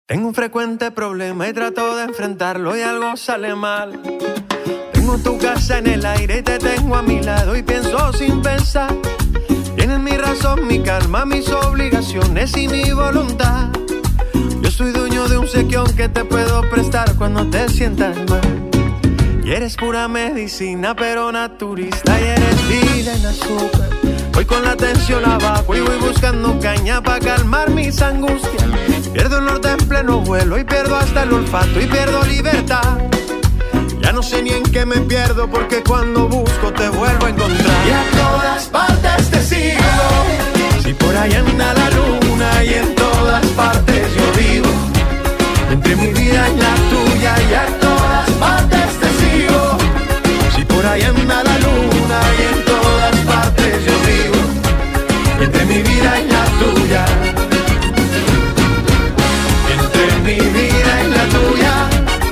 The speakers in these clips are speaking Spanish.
Tengo un frecuente problema y trato de enfrentarlo y algo sale mal. Tengo tu casa en el aire y te tengo a mi lado y pienso sin pensar. Tienes mi razón, mi calma, mis obligaciones y mi voluntad. Yo soy dueño de un sequión que te puedo prestar cuando te sientas mal. Y eres pura medicina pero naturista y eres vida en azúcar. Voy con la tensión abajo y voy buscando caña para calmar mis angustias. Pierdo el norte en pleno vuelo y pierdo hasta el olfato y pierdo libertad. Ya no sé ni en qué me pierdo porque cuando busco te vuelvo a encontrar. Y a todas partes te sigo. Si por ahí anda la luna y en todas partes yo vivo. Entre mi vida y la tuya y a todas partes te sigo. Si por ahí anda la luna y en todas partes yo vivo. Entre mi vida y la tuya. Entre mi vida y la tuya.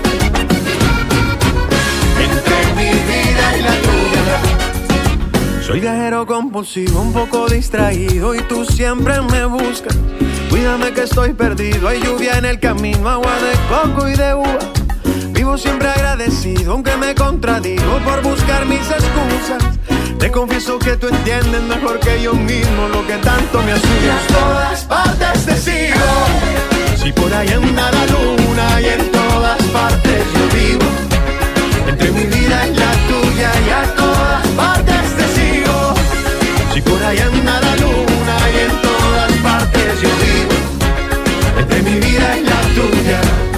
Entre mi vida y la tuya. Soy viajero compulsivo, un poco distraído y tú siempre me buscas. Cuídame que estoy perdido, hay lluvia en el camino, agua de coco y de uva. Vivo siempre agradecido, aunque me contradigo por buscar mis excusas. Te confieso que tú entiendes mejor que yo mismo lo que tanto me asusta. Y a todas partes te sigo. Si por ahí anda la luna y en todas partes yo vivo. Entre mi vida y la tuya y a todas partes te sigo. Si por ahí anda la luna y en todas partes yo vivo. Entre mi vida y la tuya.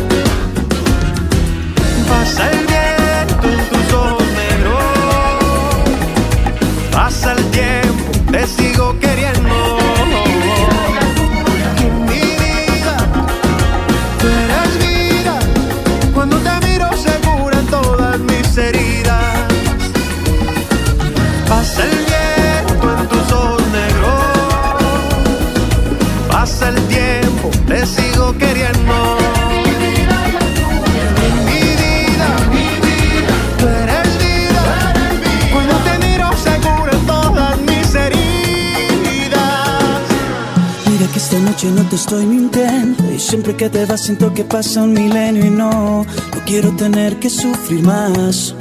Pasa el viento en tus ojos negros. Pasa el tiempo, te sigo queriendo. En mi vida, tú eres vida. Cuando te miro se curan todas mis heridas. Pasa el viento en tus ojos negros. Pasa el tiempo, te sigo queriendo. Que esta noche no te estoy mintiendo y siempre que te vas siento que pasa un milenio y no quiero tener que sufrir más.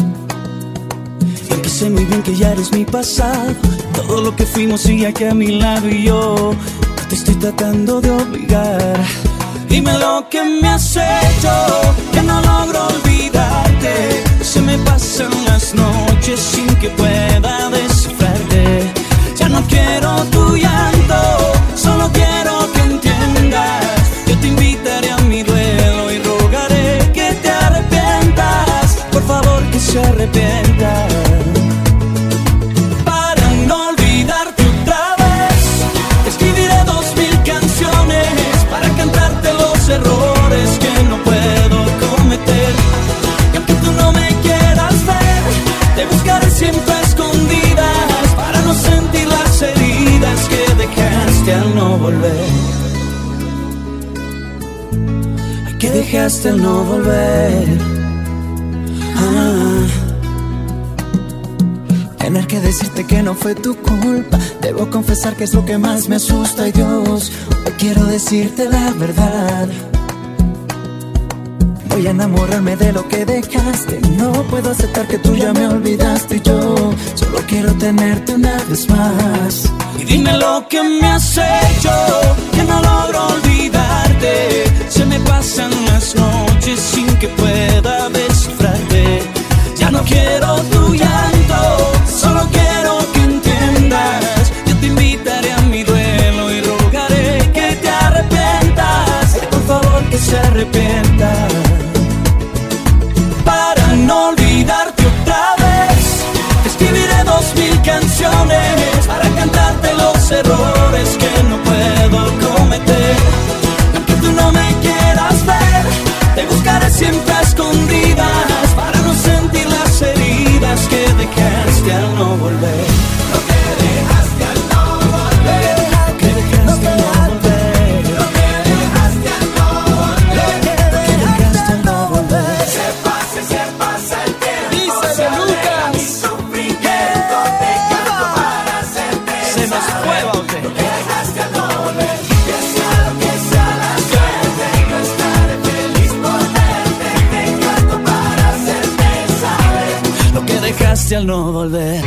Y aunque sé muy bien que ya eres mi pasado, todo lo que fuimos sigue aquí a mi lado y yo te estoy tratando de obligar. Dime lo que me has hecho, que no logro olvidarte. Se me pasan las noches sin que pueda descifrarte. Ya no quiero tu llanto, solo quiero que entiendas. Yo te invitaré a mi duelo y rogaré que te arrepientas. Por favor que se arrepienta. Para no olvidarte otra vez, escribiré 2000 canciones para cantarte los errores que no puedo cometer. Y aunque tú no me quieras ver, te buscaré siempre a escondidas para no sentir las heridas que dejaste al no volver. Que dejaste al no volver. Tener que decirte que no fue tu culpa, debo confesar que es lo que más me asusta. Y Dios, hoy quiero decirte la verdad. Voy a enamorarme de lo que dejaste. No puedo aceptar que tú ya me olvidaste. Y yo solo quiero tenerte una vez más. Y dime lo que me has hecho, que no logro olvidarte. Se me pasan las noches sin que pueda descifrarte. Ya no quiero tu llanto, solo quiero que entiendas. Yo te invitaré a mi duelo y rogaré que te arrepientas. Por favor que se arrepienta. Para no olvidarte otra vez, escribiré 2000 canciones para cantarte los errores que no puedo cometer. Aunque tú no me quieras ver, te buscaré siempre a escondidas para no sentir las heridas que dejaste al no volver. Lo que dejaste al no volver. Lo que dejaste al no volver. Lo que dejaste al no volver. Lo que dejaste al no volver. Se pasa el tiempo. Dice Lucas. Mi sufrimiento te canto para hacerte. Se nos fue, Baute. Lo que dejaste al no volver. fuiste al no volver.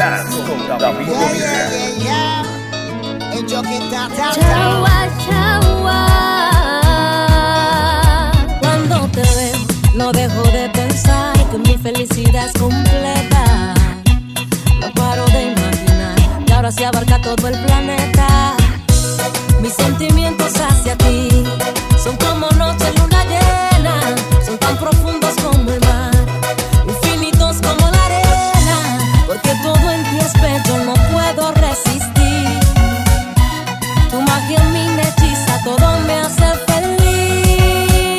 Chaua, chaua. Cuando te veo, no dejo de pensar que mi felicidad es completa. No paro de imaginar que ahora se abarca todo el planeta. Mis sentimientos hacia ti son como noche en luna llena, son tan profundos como el mar, infinitos como la arena, porque todo en ti es bello, no puedo resistir. Tu magia en mí me hechiza, todo me hace feliz.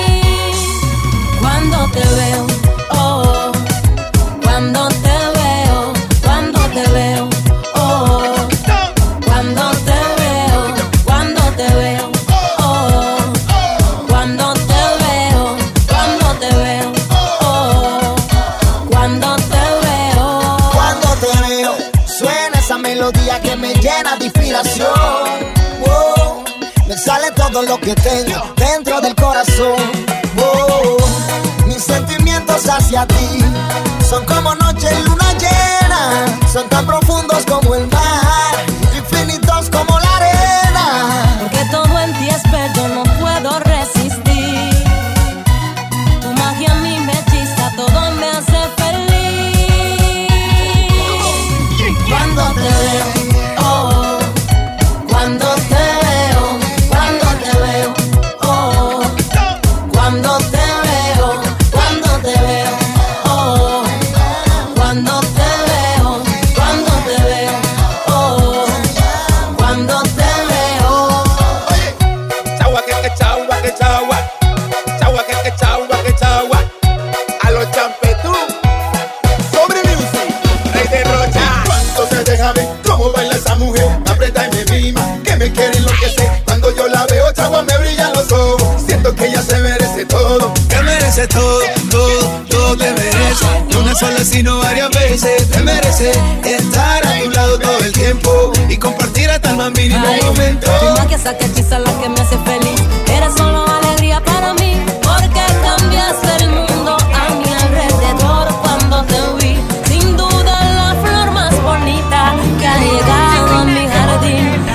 Cuando te veo, oh, cuando te veo, cuando te veo, oh, cuando te veo, cuando te veo, oh, cuando te veo, cuando te veo, oh, cuando te veo. Cuando te veo, suena esa melodía que me llena de inspiración. Oh, me sale todo lo que tengo dentro del corazón. Oh, mis sentimientos hacia ti son como noche en luna llena, son tan profundos como el mar, infinitos como la arena, porque todo en ti es bello, no puedo resistir. Tu magia a mí me hechiza, todo me hace feliz. Cuando te veo, oh, cuando te veo, cuando te veo, oh, cuando te veo, cuando te veo, oh, cuando te veo, cuando te veo, oh, cuando te veo. Chagua que chagua que chagua, chagua que chagua que chagua. A los champetú, sobre music, rey de Rocha. Cuánto se deja ver cómo baila esa mujer, me aprieta y me mima, que me quiere enloquecer. Cuando yo la veo, chagua, me brillan los ojos. Siento que ella se merece todo, Te merece todo, todo, todo te merece. No una sola sino varias veces. Te merece estar a tu lado todo el tiempo y compartir hasta el más mínimo momento. Tu magia es la que hechiza, la que me hace feliz. Eres solo alegría para mí, porque cambiaste el mundo a mi alrededor cuando te vi. Sin duda la flor más bonita que ha llegado a mi jardín.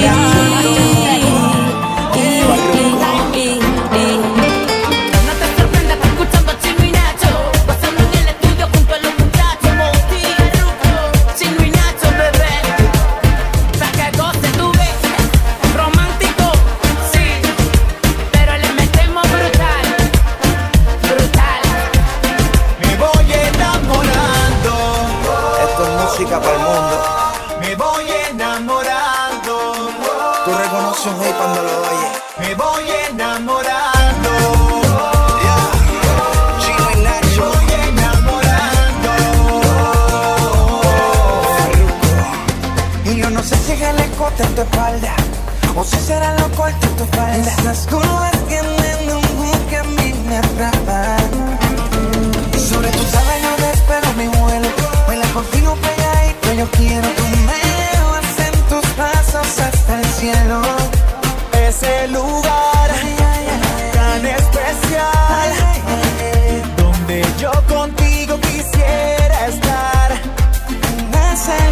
No te sorprendas escuchando Chino y Nacho, pasando en el estudio junto a los muchachos. Chino y Nacho, bebé, pa' que goce tu vez. Romántico, sí, pero le metemos brutal, brutal. Me voy enamorando. Esto es música para el mundo. Me voy enamorando. Tú reconoces un hit cuando lo oyes. Me voy enamorando. Chino y Nacho. Voy enamorando. Y yo no sé si es el escote en tu espalda o si será lo corto en tu falda. Esas curvas que que a mí me atrapan. Y sobre tu sábana yo despego mi vuelo. Baila contigo pegadito, yo quiero. Tú me llevas en tus pasos hasta el cielo. Ese lugar tan especial donde yo contigo quisiera estar. En ese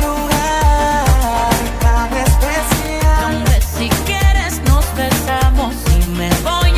lugar tan especial. Donde si quieres nos besamos y me voy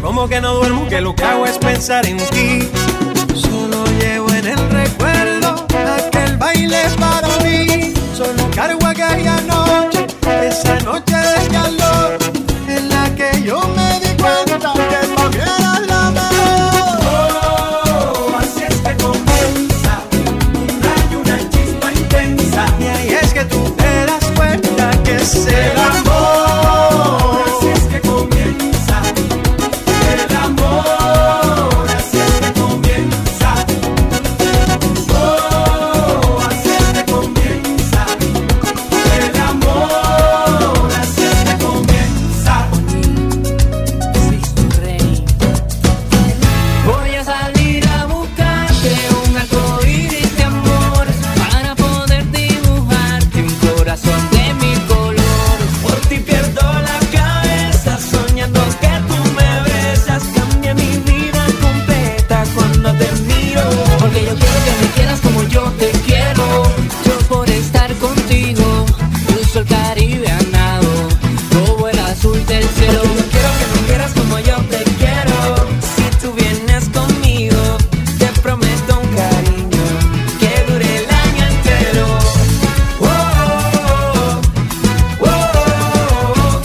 Como que no duermo, que lo que hago es pensar en ti. Solo llevo en el recuerdo aquel baile para mí. Solo cargo aquella noche, esa noche de calor, en la que yo me di cuenta que tú eras la mejor. Oh, así es que comienza un rayo, una chispa intensa. Y ahí es que tú te das cuenta que es el amor. Así es que comienza el amor. Así es que comienza. Oh, así es que comienza el amor. Así es que comienza. Voy a salir a buscarte un arcoíris de amor para poder dibujarte un corazón de mil colores. Por ti pierdo la cabeza soñando que tú me besas. Cambia mi vida completa cuando te miro. Porque yo quiero que me quieras como yo te quiero. Yo por estar contigo cruzo el Caribe a nado, robo el azul del cielo. Porque yo quiero que me quieras como yo te quiero. Si tú vienes conmigo, te prometo un cariño que dure el año entero. Oh, oh, oh, oh.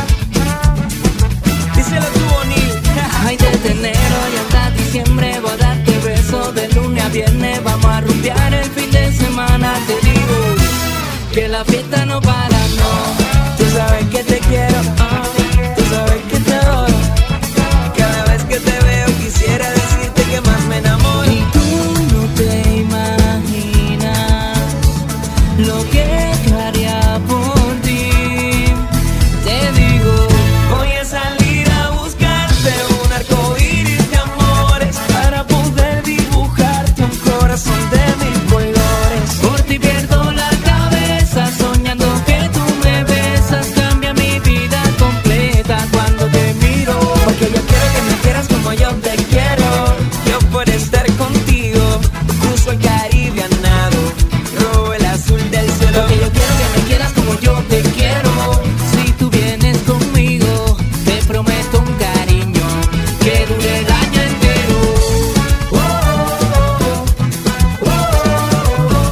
Díselo tú, O'Neal. Ay, desde enero y hasta diciembre voy a darte besos de lunes a viernes. Vamos a rumbear el fin de semana. Te digo que la fiesta no para, no. Tú sabes que te quiero, tú sabes que te adoro. Cada vez que te veo quisiera decirte que más me enamoro. Y tú no te imaginas lo que haría por ti. Te digo, Voy a salir a buscarte un arcoíris de amores para poder dibujarte un corazón de mil colores. por ti pierdo la cabeza soñando que tú me besas. Cambia mi vida completa cuando te miro. Porque yo quiero que me quieras como yo te quiero. Yo por estar contigo cruzo el Caribe a nado, robo el azul del cielo. Porque yo quiero que me quieras como yo te quiero. Si tú vienes conmigo, te prometo un cariño que dure el año entero. Oh, oh, oh, oh.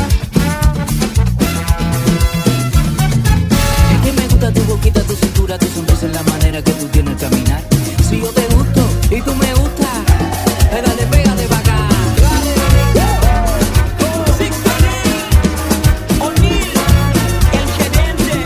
Es que me gusta tu boquita, tu cintura, tu sonrisa, en la manera que tú tienes de caminar. Si yo te gusto y tú me gustas, pégale, pégale pa' acá. O'Neal, el gerente.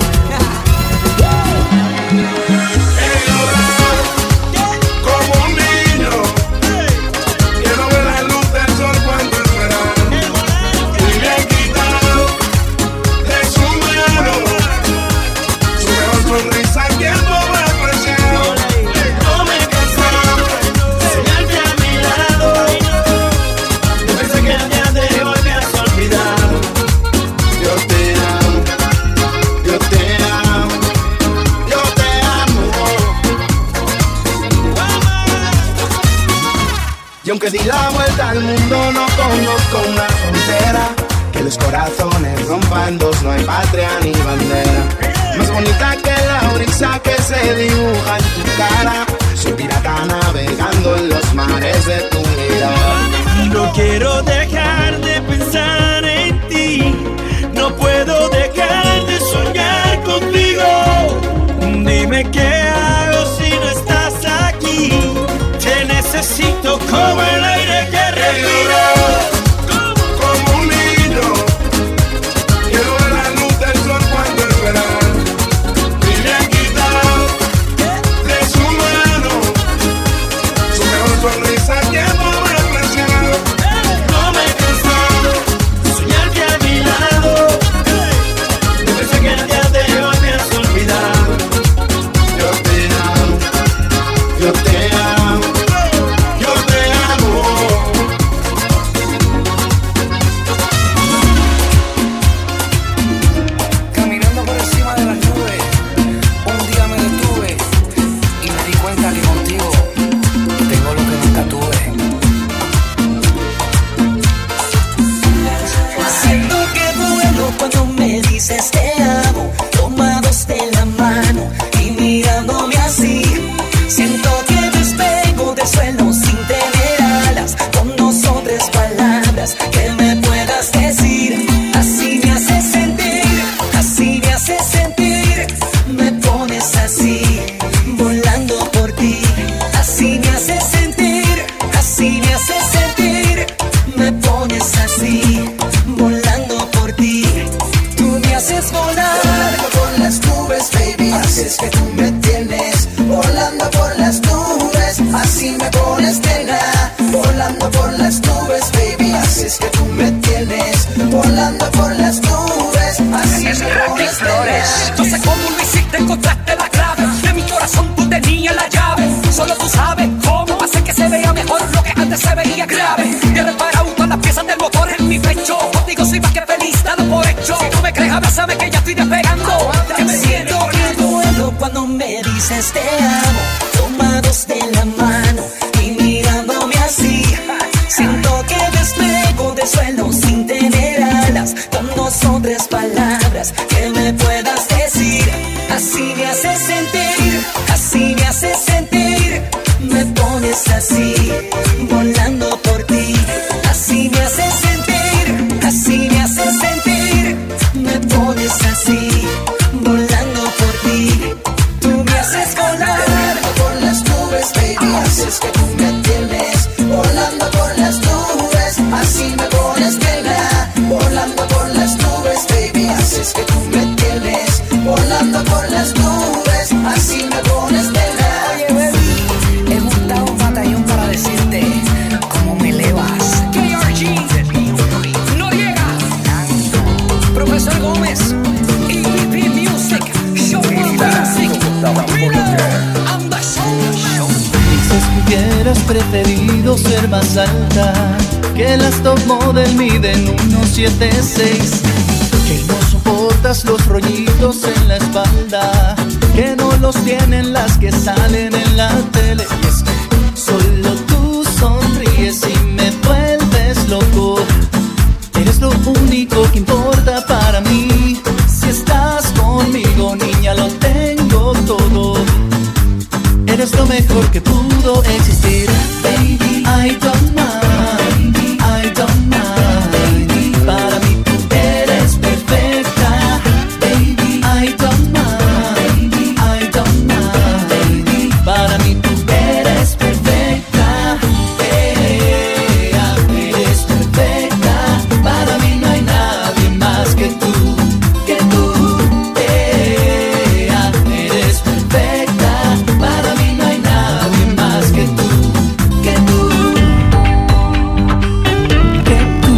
Como un niño, quiero ver la luz del sol cuando es verano. Y me he quitado de su mano su mejor sonrisa que el pobre apreciado. No me cansaba de enseñarte a mi lado. Pensé que el día de hoy me has olvidado. Yo te amo, yo te amo, yo te amo. Y aunque di la vuelta al mundo, no conozco una frontera. Que los corazones rompan dos, no hay patria ni bandera. Más bonita que la brisa que se dibuja en tu cara. Soy pirata navegando en los mares de tu mirada. No quiero dejar de pensar en ti. No puedo dejar de soñar contigo. Dime qué hago si no estás aquí. Te necesito como el aire que respiro. Como un niño, quiero ver la luz del sol cuando es verano. Y sentir, me pones así, volando por ti. Así me haces sentir, así me haces sentir, me pones así, volando por ti. Tú me haces volar por las nubes, baby. Así es que tú me tienes volando por las nubes. Así me pones, nena, volando por las nubes, baby. Así es que tú me tienes volando por las nubes. Así me pones, nena. No sé cómo lo hiciste, encontraste la clave. De mi corazón tú tenías la llave. Solo tú sabes cómo hacer que se vea mejor lo que antes se veía grave. Y he reparado todas las piezas del motor en mi pecho. Contigo soy más que feliz, dado por hecho. Si tú me crees, abrázame que ya estoy despegando. Que me siento que duelo cuando me dices te amo. Tomados de la mano y mirándome así, siento que despego del suelo sin tener alas. Con 2 o 3 palabras que me puedas decir. Así me haces sentir, así me haces sentir, me pones así, volando por ti. Así me haces sentir, así me haces sentir, me pones así, volando por ti. Tú me haces volar por las nubes, baby. Así es que tú me tienes volando por las nubes. Así me pones, nena, volando por las nubes, baby. Así es que tú me tienes volando por las nubes. Así me pones, nena. Oye, baby, he montado un batallón para decirte cómo me elevas. KRG, Noriega, Profesor Gómez, EPP Music, Show Music, I'm the show. Dices que hubieras preferido ser más alta, que las top model miden 1.76, que no soportas los rollitos en la espalda, que no los tienen las que salen en la tele. Y es que solo tú sonríes y me vuelves loco. Eres lo único que importa para mí. Si estás conmigo, niña, lo tengo todo. Eres lo mejor que pudo existir. Baby, I don't mind, I don't mind. Para mí tú eres perfecta. Baby, I don't mind, I don't mind. Para mí tú eres perfecta. Eres perfecta. Para mí no hay nadie más que tú, que tú. Eres perfecta. Para mí no hay nadie más que tú, que tú, que tú.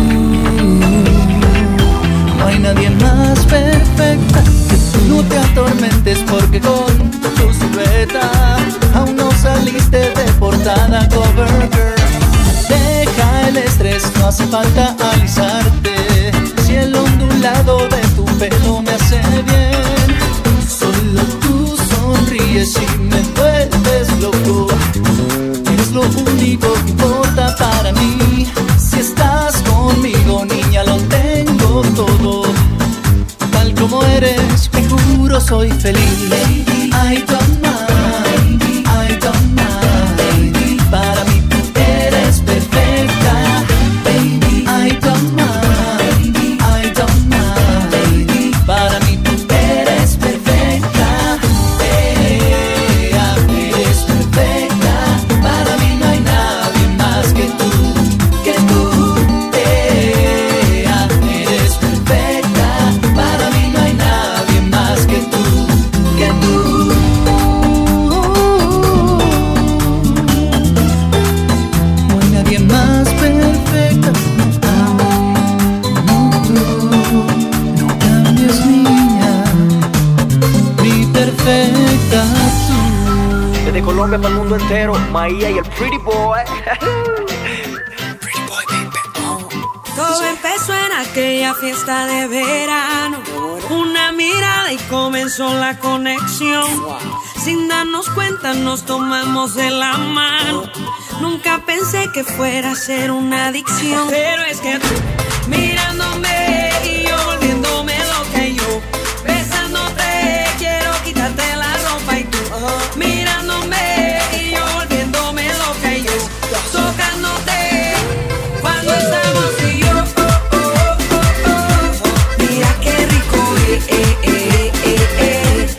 No hay nadie más perfecta que tú. No te atormentes porque con tu silueta aún no saliste de portada cover girl. Deja el estrés, no hace falta alisarte. Si el ondulado de tu pelo me hace bien, solo tú sonríes y me vuelves loco. Eres lo único que importa para mí. Si estás conmigo, niña, lo tengo todo. Tal como eres, me juro soy feliz. I don't mind, I don't mind. Para mí tú eres perfecta. Baby, I don't mind, I don't mind. Para mí tú eres perfecta. Eres perfecta. Para mí no hay nadie más que tú, que tú. Eres perfecta. Para mí no hay nadie más que tú, que tú. No hay nadie más perfecta. No cambies, niña, mi perfecta tú. Desde Colombia para el mundo entero, Maía y el Pretty Boy. Todo empezó en aquella fiesta de verano. Una mirada y comenzó la conexión. Sin darnos cuenta nos tomamos de la mano. Nunca pensé que fuera a ser una adicción. Pero es que tú mirándome y yo volviéndome loca y yo besándote, quiero quitarte la ropa y tú mirándome y yo volviéndome loca y yo tocándote cuando estamos tú y yo. Mira qué rico,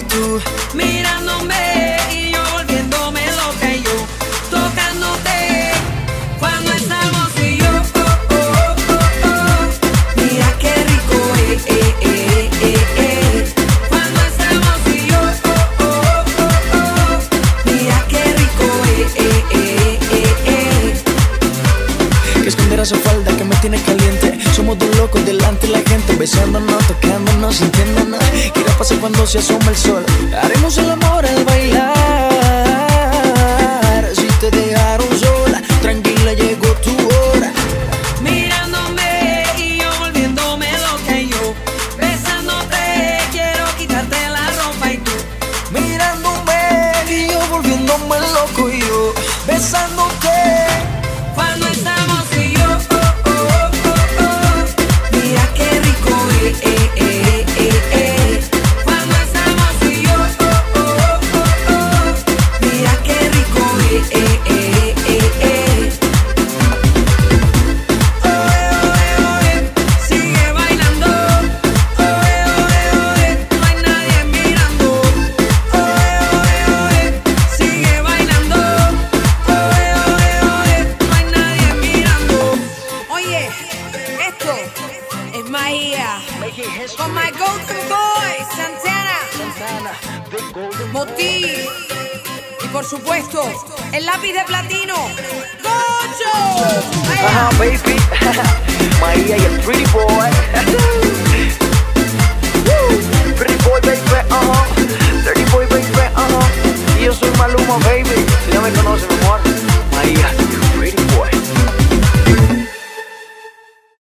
tú mirándome y yo volviéndome loca y yo tocándote cuando estamos tú y yo. Mira qué rico, Cuando estamos tú y yo. Mira qué rico, Que esconder esa falda que me tiene caliente. Somos dos locos delante de la gente, besándonos, tocándonos, sintiéndonos. ¿Qué irá a pasar cuando se asoma el sol? Haremos el amor al bailar. Si te dejaron sola, tranquila, llegó tu hora. Mirándome y yo volviéndome loca y yo besándote, quiero quitarte la ropa y tú Mirándome y yo volviéndome loco y yo besándote. cuando estamos tú y yo. Mira qué rico, Cuando estamos tú y yo. Mira qué rico, Sigue bailando, no hay nadie mirando. Sigue bailando, no hay nadie mirando. Oye, esto es magia. Con my golden boy, Santana, Moti y por supuesto el lápiz de platino, Gocho. Ajá, baby. Maía y el Pretty Boy. Woo. Pretty Boy, baby. Dirty Boy, baby. Y yo soy Maluma, baby. Si ya me conoces, mi amor. Maía.